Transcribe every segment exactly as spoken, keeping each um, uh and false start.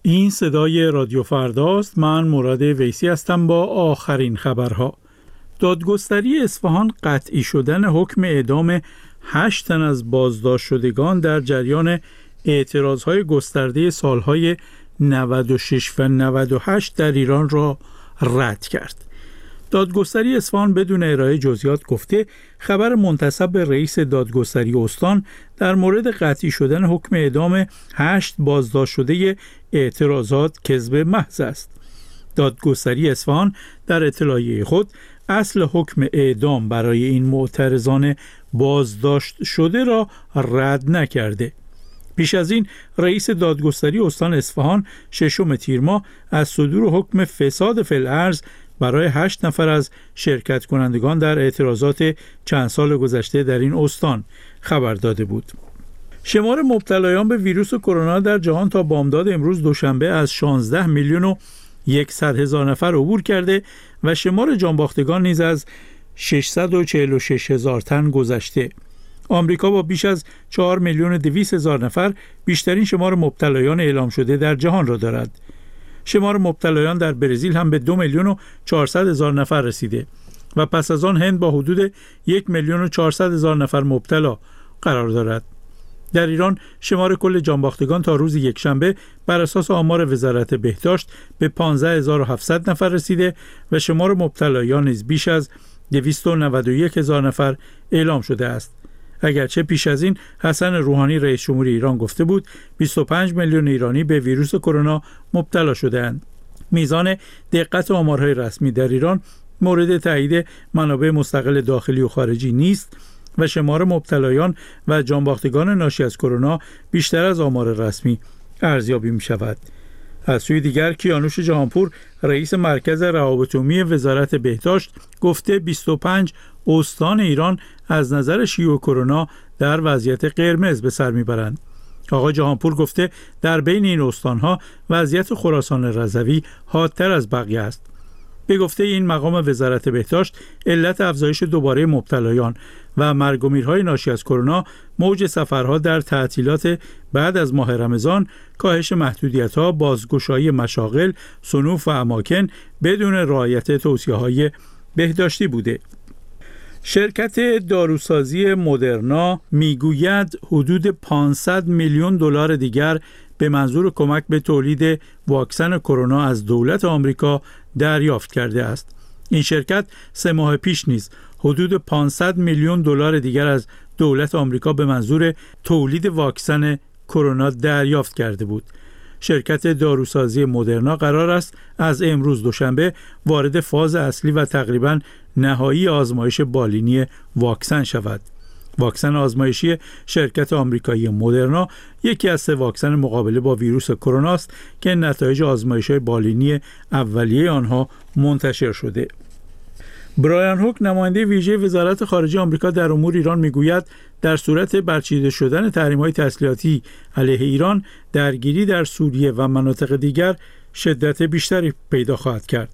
این صدای رادیو فرداست. من مراد ویسی هستم با آخرین خبرها. دادگستری اصفهان قطعی شدن حکم اعدام هشت تن از بازداشت شدگان در جریان اعتراضهای گسترده سالهای نود و شش و نود و هشت در ایران را رد کرد. دادگستری اصفهان بدون ارائه جزئیات گفته خبر منتسب به رئیس دادگستری استان در مورد قطعی شدن حکم اعدام هشت بازداشت شده اعتراضات کذب محض است. دادگستری اصفهان در اطلاعیه خود اصل حکم اعدام برای این معترضان بازداشت شده را رد نکرده. پیش از این رئیس دادگستری استان اصفهان ششم تیر ماه از صدور حکم فساد فی الارض برای هشت نفر از شرکت کنندگان در اعتراضات چند سال گذشته در این استان خبر داده بود. شمار مبتلایان به ویروس کرونا در جهان تا بامداد امروز دوشنبه از شانزده میلیون و صد هزار نفر عبور کرده و شمار جانباختگان نیز از ششصد و چهل و شش هزار تن گذشته. آمریکا با بیش از چهار میلیون و دویست هزار نفر بیشترین شمار مبتلایان اعلام شده در جهان را دارد. شمار مبتلایان در برزیل هم به دو میلیون و چهارصد هزار نفر رسیده و پس از آن هند با حدود یک میلیون و چهارصد هزار نفر مبتلا قرار دارد. در ایران شمار کل جانباختگان تا روز یکشنبه بر اساس آمار وزارت بهداشت به پانزده هزار و هفتصد نفر رسیده و شمار مبتلایان نیز بیش از دویست و نود و یک هزار نفر اعلام شده است. اگرچه پیش از این حسن روحانی رئیس جمهور ایران گفته بود بیست و پنج میلیون ایرانی به ویروس کرونا مبتلا شده‌اند. میزان دقت آمارهای رسمی در ایران مورد تایید منابع مستقل داخلی و خارجی نیست و شمار مبتلایان و جانباختگان ناشی از کرونا بیشتر از آمار رسمی ارزیابی می شود. از سوی دیگر کیانوش جهانپور رئیس مرکز روابط عمومی وزارت بهداشت گفته بیست و پنج استان ایران از نظر شیوع کرونا در وضعیت قرمز به سر میبرند. آقای جهانپور گفته در بین این استانها وضعیت خراسان رضوی حادتر از بقیه است. به گفته این مقام وزارت بهداشت علت افزایش دوباره مبتلایان و مرگ و میرهای ناشی از کرونا موج سفرها در تعطیلات بعد از ماه رمضان، کاهش محدودیت‌ها، بازگشایی مشاغل، صنوف و اماکن بدون رعایت توصیه‌های بهداشتی بوده. شرکت داروسازی مدرنا میگوید حدود پانصد میلیون دلار دیگر به منظور کمک به تولید واکسن کرونا از دولت آمریکا دریافت کرده است. این شرکت سه ماه پیش نیز حدود پانصد میلیون دلار دیگر از دولت آمریکا به منظور تولید واکسن کرونا دریافت کرده بود. شرکت داروسازی مدرنا قرار است از امروز دوشنبه وارد فاز اصلی و تقریباً نهایی آزمایش بالینی واکسن شود. واکسن آزمایشی شرکت آمریکایی مدرنا یکی از سه واکسن مقابله با ویروس کرونا است که نتایج آزمایش‌های بالینی اولیه آنها منتشر شده. برایان هوک نماینده ویژه وزارت خارجه آمریکا در امور ایران میگوید در صورت برچیده شدن تحریم‌های تسلیحاتی علیه ایران، درگیری در سوریه و مناطق دیگر شدت بیشتری پیدا خواهد کرد.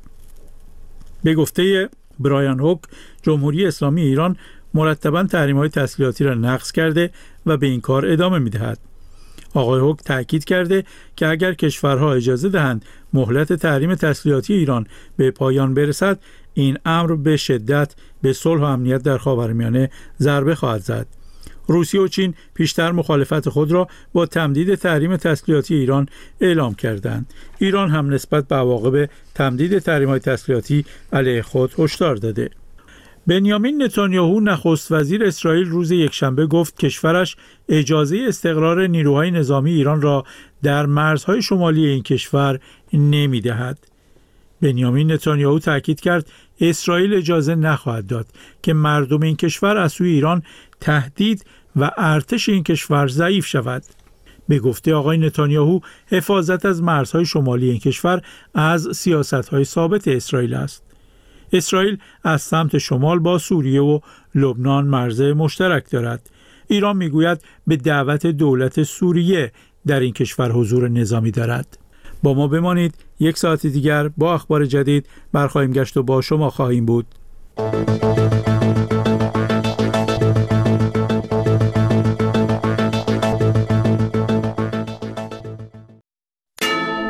به گفته برایان هوک، جمهوری اسلامی ایران مرتباً تحریم‌های تسلیحاتی را نقض کرده و به این کار ادامه می‌دهد. آقای هوک تاکید کرده که اگر کشورها اجازه دهند مهلت تحریم تسلیحاتی ایران به پایان برسد، این امر به شدت به صلح و امنیت در خاورمیانه ضربه خواهد زد. روسیه و چین پیشتر مخالفت خود را با تمدید تحریم تسلیحاتی ایران اعلام کردند. ایران هم نسبت به عواقب تمدید تحریم‌های تسلیحاتی علیه خود هشدار داده. بنیامین نتانیاهو نخست وزیر اسرائیل روز یکشنبه گفت کشورش اجازه استقرار نیروهای نظامی ایران را در مرزهای شمالی این کشور نمی‌دهد. بنیامین نتانیاهو تاکید کرد اسرائیل اجازه نخواهد داد که مردم این کشور از سوی ایران تهدید و ارتش این کشور ضعیف شود. به گفته آقای نتانیاهو حفاظت از مرزهای شمالی این کشور از سیاست‌های ثابت اسرائیل است. اسرائیل از سمت شمال با سوریه و لبنان مرز مشترک دارد. ایران میگوید به دعوت دولت سوریه در این کشور حضور نظامی دارد. با ما بمانید، یک ساعت دیگر با اخبار جدید برخواهیم گشت و با شما خواهیم بود.